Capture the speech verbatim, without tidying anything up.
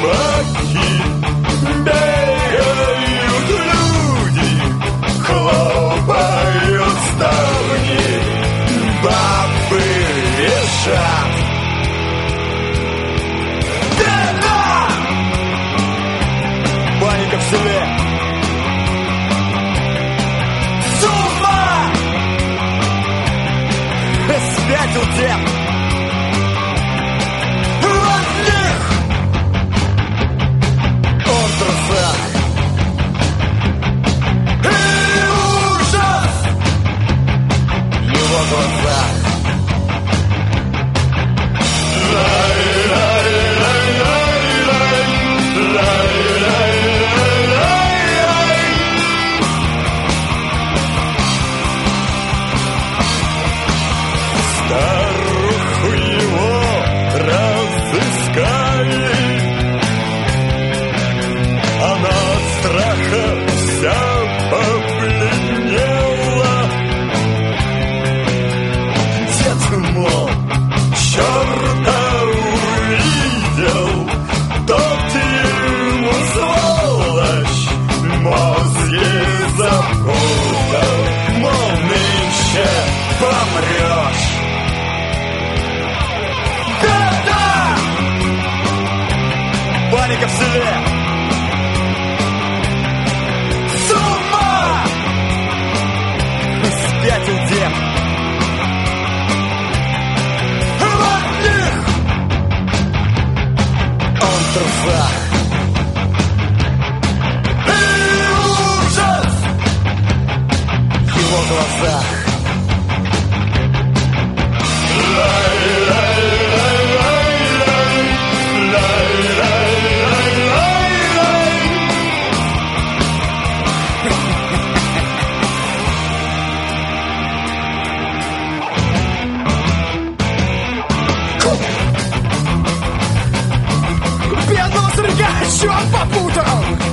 собаки, бегают люди, хлопают ставни, бабы вешат. Да-да! Паника в селе. С ума! Спятил дед. Старуху его разыскали, она от страха вся побледнела. Дед, мол, черта увидел, тот ему сволочь мозги запутал, мол, нынче помрешь. Паника в селе. С ума! Спятил дед. В одних он трусах. И ужас в его глазах. Бедного сырка черт попутал!